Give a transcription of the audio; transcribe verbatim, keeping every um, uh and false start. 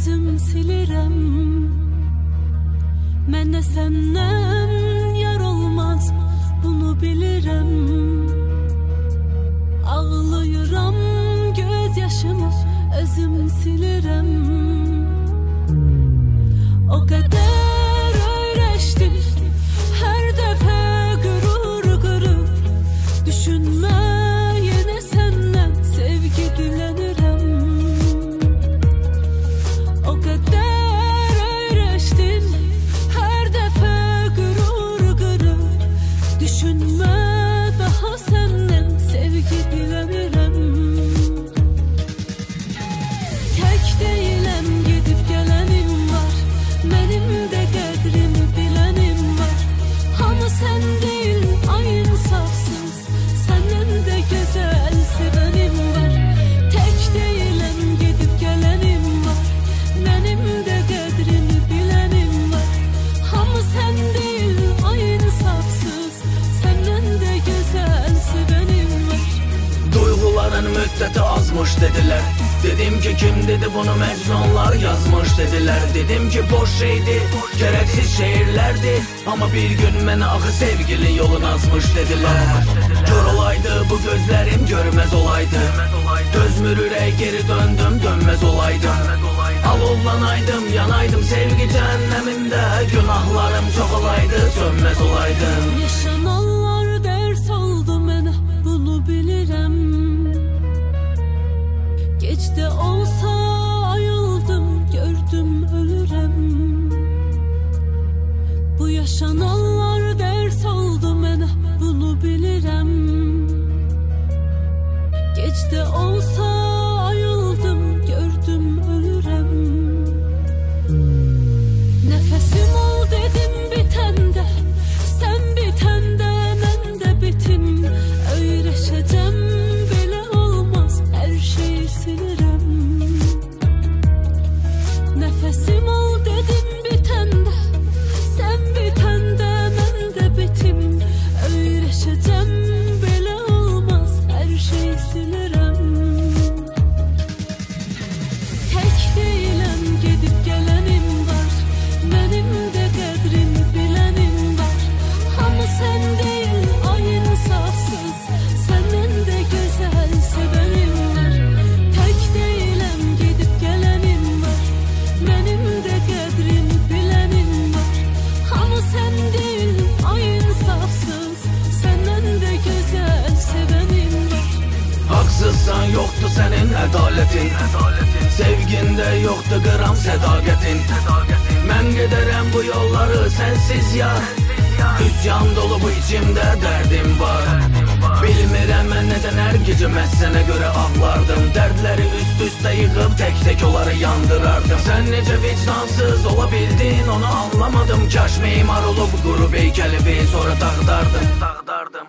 özüm silirəm. Mənə səndən yar olmaz, bunu bilirəm. Ağlayıram, göz yaşımı özüm silirəm. O qədər öyrəşdim, hər dəfə qürur qırıb. Düşünmə yenə səndən sevgi dilənirəm. O qədər öyrəşdim, hər dəfə qürur qırıb. Düşünmə daha səndən sevgi dilənirəm. Tək deyiləm, gedib gələnim var. Mənim də qədrimi bilənim var. Hamı sən deyil, ay insafsız. Səndən də gözəl sevənim var. Tək deyiləm, gedib gələnim var. Mənim də qədrimi bilənim var. Hamı sən deyil, ay insafsız. Səndən də gözəl sevənim var. Duyguların müddeti azmış dediler. Dedim ki kim dedi bunu, mecnunlar yazmış dediler. Dedim ki boş şeydi, gereksiz şehirlerdi. Ama bir gün beni akı sevgili yolun azmış dediler. Kör olaydı bu gözlerim, görmez olaydı. Göz mürüre geri döndüm, dönmez olaydım. Alovlanaydım, yanaydım sevgi cehenneminde. Günahlarım çok olaydı, sönmez olaydım. Yaşananlar ders oldu mənə, bunu bilirəm. Geç də olsa ayıldım, gördüm ölürəm. Bu yaşananlar ders oldu mənə, bunu bilirəm. Geç də olsa ayıldım, gördüm ölürəm. Nəfəsim ol dedim bitəndə, sən bitəndə mən də bitim. Öyrəşəcəm, belə olmaz, hər şeyi silirəm. Nəfəsim ol dedim bitəndə, sən bitəndə mən də bitim. Öyrəşəcəm, belə olmaz, hər şeyi silirəm. Tək deyiləm, gedib gələnim var. Mənim də qədrimi bilənim var. Hamı sən deyil, ay insafsız. Səndən də gözəl sevənim var. Tək deyiləm, gedib gələnim var. Mənim də qədrimi bilənim var. Hamı sən deyil, ay insafsız. Səndən də gözəl sevənim var. Haksızsan yoktu senin adaletin, sevginde yoktu gram sadaketin. Ben giderim bu yolları sensiz ya. Hüsyan dolu bu içimde derdim var. Bilmirəm mən neden her gece məhsənə göre ağlardım. Dərdləri üst üste yığıp tek tek onları yandırardım. Sen nece vicdansız olabildin onu anlamadım. Kaş mimar olup grup heykeli bir sonra dağdardım.